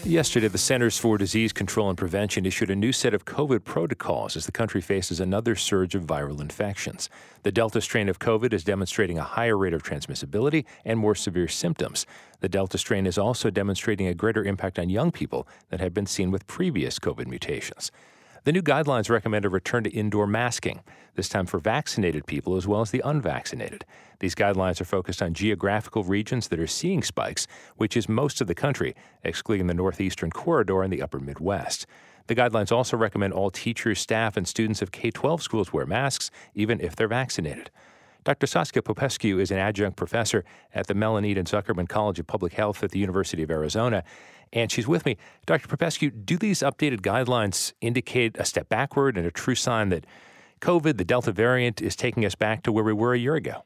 Yesterday, the Centers for Disease Control and Prevention issued a new set of COVID protocols as the country faces another surge of viral infections. The Delta strain of COVID is demonstrating a higher rate of transmissibility and more severe symptoms. The Delta strain is also demonstrating a greater impact on young people than had been seen with previous COVID mutations. The new guidelines recommend a return to indoor masking, this time for vaccinated people as well as the unvaccinated. These guidelines are focused on geographical regions that are seeing spikes, which is most of the country, excluding the northeastern corridor and the upper Midwest. The guidelines also recommend all teachers, staff, and students of K-12 schools wear masks, even if they're vaccinated. Dr. Saskia Popescu is an adjunct professor at the Melanede and Zuckerman College of Public Health at the University of Arizona, and she's with me. Dr. Popescu, do these updated guidelines indicate a step backward and a true sign that COVID, the Delta variant, is taking us back to where we were a year ago?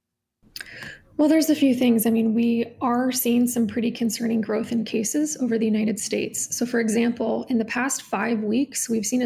Well, there's a few things. We are seeing some pretty concerning growth in cases over the United States. So, for example, in the past 5 weeks, we've seen a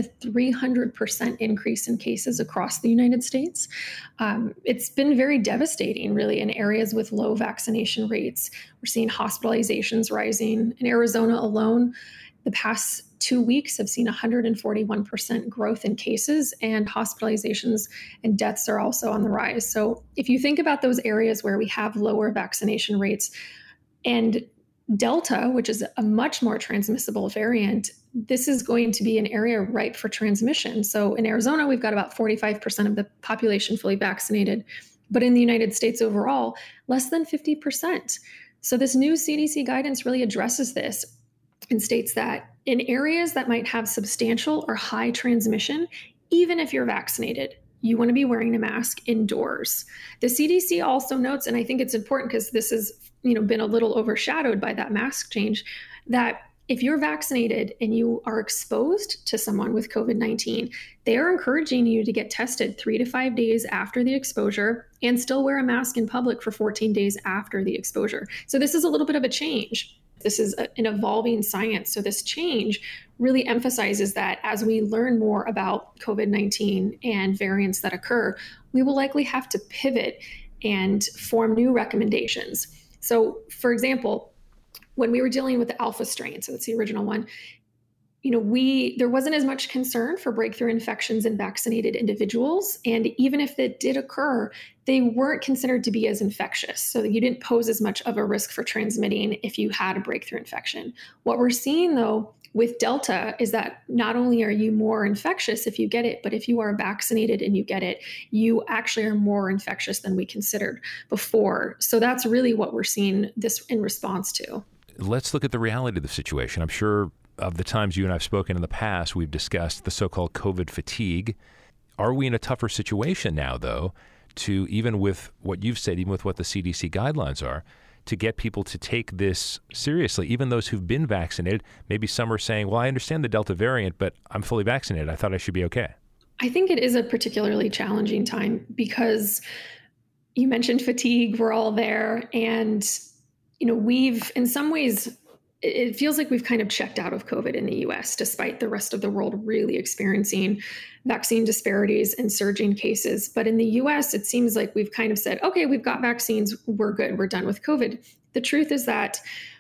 300% increase in cases across the United States. It's been very devastating, really, in areas with low vaccination rates. We're seeing hospitalizations rising. In Arizona alone, the past 2 weeks have seen 141% growth in cases, and hospitalizations and deaths are also on the rise. So if you think about those areas where we have lower vaccination rates and Delta, which is a much more transmissible variant, this is going to be an area ripe for transmission. So in Arizona, we've got about 45% of the population fully vaccinated, but in the United States overall, less than 50%. So this new CDC guidance really addresses this and states that in areas that might have substantial or high transmission, even if you're vaccinated, you want to be wearing a mask indoors. The CDC also notes, and I think it's important because this has been a little overshadowed by that mask change, that if you're vaccinated and you are exposed to someone with COVID-19, they are encouraging you to get tested 3 to 5 days after the exposure and still wear a mask in public for 14 days after the exposure. So this is a little bit of a change. This is an evolving science. So this change really emphasizes that as we learn more about COVID-19 and variants that occur, we will likely have to pivot and form new recommendations. So, for example, when we were dealing with the alpha strain, so that's the original one, there wasn't as much concern for breakthrough infections in vaccinated individuals. And even if it did occur, they weren't considered to be as infectious. So you didn't pose as much of a risk for transmitting if you had a breakthrough infection. What we're seeing, though, with Delta is that not only are you more infectious if you get it, but if you are vaccinated and you get it, you actually are more infectious than we considered before. So that's really what we're seeing this in response to. Let's look at the reality of the situation. I'm sure of the times you and I've spoken in the past, we've discussed the so-called COVID fatigue. Are we in a tougher situation now, though, to, even with what you've said, even with what the CDC guidelines are, to get people to take this seriously, even those who've been vaccinated? Maybe some are saying, well, I understand the Delta variant, but I'm fully vaccinated. I thought I should be okay. I think it is a particularly challenging time because you mentioned fatigue. We're all there. And, we've, in some ways, it feels like we've kind of checked out of COVID in the US, despite the rest of the world really experiencing vaccine disparities and surging cases. But in the US, it seems like we've kind of said, okay, we've got vaccines, we're good, we're done with COVID. The truth is that,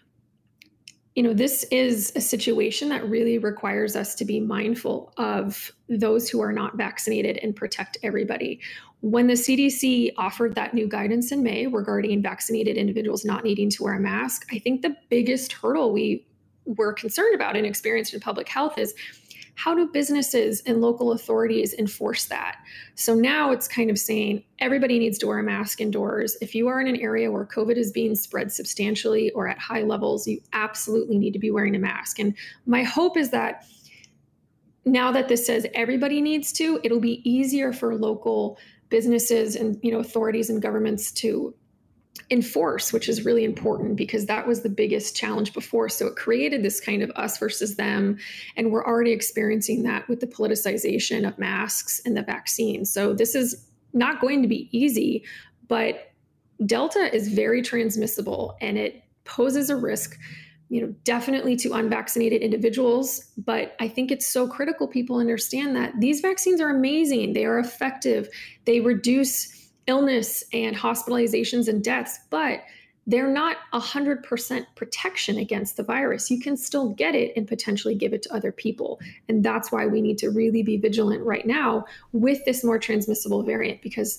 this is a situation that really requires us to be mindful of those who are not vaccinated and protect everybody. When the CDC offered that new guidance in May regarding vaccinated individuals not needing to wear a mask, I think the biggest hurdle we were concerned about and experienced in public health is how do businesses and local authorities enforce that? So now it's kind of saying everybody needs to wear a mask indoors. If you are in an area where COVID is being spread substantially or at high levels, you absolutely need to be wearing a mask. And my hope is that now that this says everybody needs to, it'll be easier for local businesses and authorities and governments to enforce, which is really important because that was the biggest challenge before. So it created this kind of us versus them. And we're already experiencing that with the politicization of masks and the vaccine. So this is not going to be easy, but Delta is very transmissible and it poses a risk, definitely to unvaccinated individuals. But I think it's so critical people understand that these vaccines are amazing. They are effective. They reduce illness and hospitalizations and deaths, but they're not 100% protection against the virus. You can still get it and potentially give it to other people. And that's why we need to really be vigilant right now with this more transmissible variant, because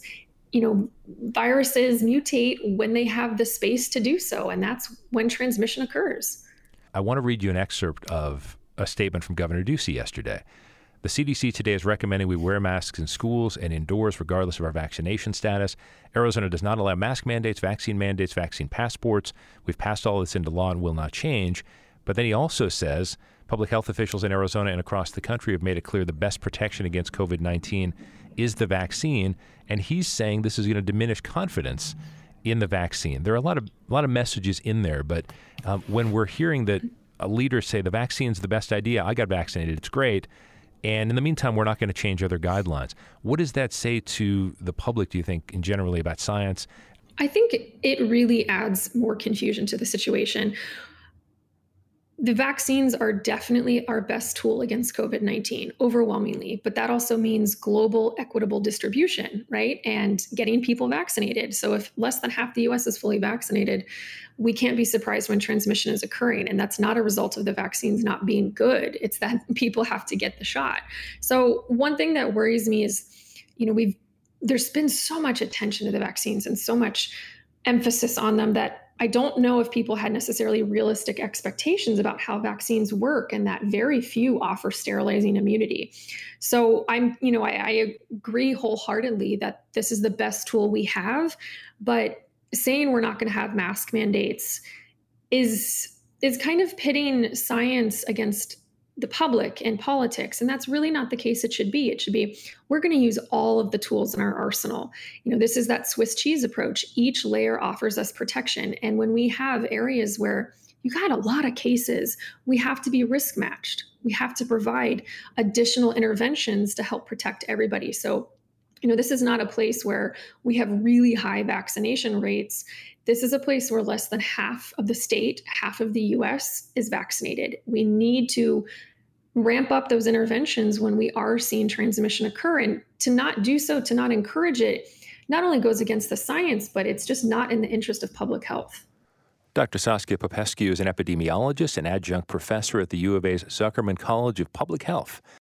viruses mutate when they have the space to do so, and that's when transmission occurs. I want to read you an excerpt of a statement from Governor Ducey yesterday. The CDC today is recommending we wear masks in schools and indoors regardless of our vaccination status. Arizona does not allow mask mandates, vaccine passports. We've passed all this into law and will not change. But then he also says public health officials in Arizona and across the country have made it clear the best protection against COVID-19 is the vaccine. And he's saying this is going to diminish confidence in the vaccine. There are a lot of messages in there, but when we're hearing that leaders say the vaccine's the best idea, I got vaccinated, it's great, and in the meantime, we're not going to change other guidelines. What does that say to the public, do you think, in generally about science? I think it really adds more confusion to the situation. The vaccines are definitely our best tool against COVID-19, overwhelmingly, but that also means global equitable distribution, right? And getting people vaccinated. So if less than half the US is fully vaccinated, we can't be surprised when transmission is occurring. And that's not a result of the vaccines not being good. It's that people have to get the shot. So one thing that worries me is, there's been so much attention to the vaccines and so much emphasis on them that I don't know if people had necessarily realistic expectations about how vaccines work, and that very few offer sterilizing immunity. So I agree wholeheartedly that this is the best tool we have, but saying we're not going to have mask mandates is kind of pitting science against the public and politics. And that's really not the case it should be. It should be, we're going to use all of the tools in our arsenal. This is that Swiss cheese approach. Each layer offers us protection. And when we have areas where you got a lot of cases, we have to be risk matched. We have to provide additional interventions to help protect everybody. So, this is not a place where we have really high vaccination rates. This is a place where less than half of the state, half of the US is vaccinated. We need to ramp up those interventions when we are seeing transmission occur. And to not do so, to not encourage it, not only goes against the science, but it's just not in the interest of public health. Dr. Saskia Popescu is an epidemiologist and adjunct professor at the U of A's Zuckerman College of Public Health.